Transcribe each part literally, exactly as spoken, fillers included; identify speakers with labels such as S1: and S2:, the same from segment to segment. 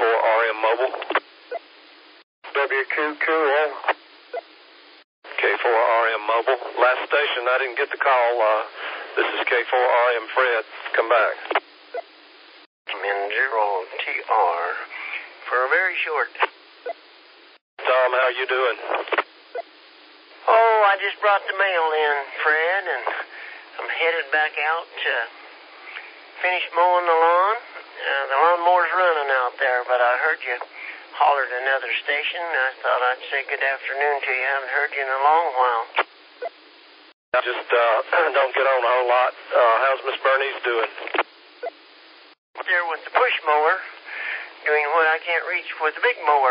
S1: four R M Mobile.
S2: W Q Q L.
S1: K four R M Mobile. Last station, I didn't get the call. Uh, this is K four R M Fred. Come back.
S3: I'm in zero T R for a very short.
S1: Tom, how you doing?
S3: Oh, I just brought the mail in, Fred, and I'm headed back out to finish mowing the lawn. Uh, the lawnmower's running out there, but I heard you hollered another station. I thought I'd say good afternoon to you. I haven't heard you in a long while.
S1: I just uh, don't get on a whole lot. Uh, how's Miss Bernice doing?
S3: There with the push mower, doing what I can't reach with the big mower.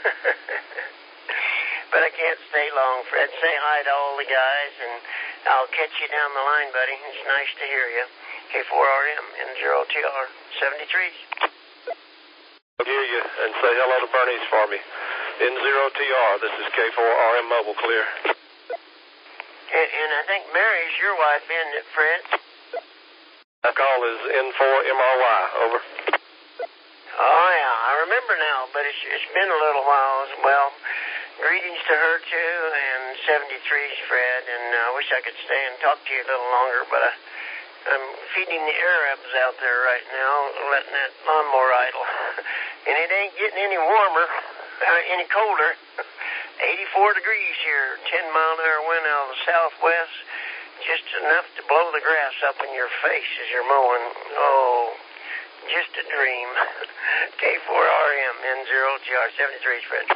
S3: But I can't stay long, Fred. Say hi to all the guys, and I'll catch you down the line, buddy. It's nice to hear you. K four R M in zero T R seventy-three.
S1: I'll hear you, and say hello to Bernice for me. In zero T R, this is K four R M Mobile, clear.
S3: And, and I think Mary's your wife, isn't it, Fred?
S1: That call is N four M R Y, over.
S3: Oh, yeah, I remember now, but it's, it's been a little while as well. Greetings to her, too, and seventy-three's Fred, and I wish I could stay and talk to you a little longer, but I, I'm feeding the Arabs out there right now, letting that lawnmower idle. And it ain't getting any warmer, uh, any colder. eighty-four degrees here, ten mile an hour wind out of the southwest, just enough to blow the grass up in your face as you're mowing. Oh, just a dream. K four R M, N zero T R seventy-three's Fred.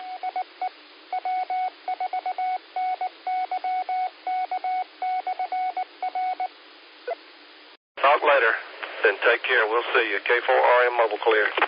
S1: Talk later. Then take care. We'll see you. K four R M Mobile, clear.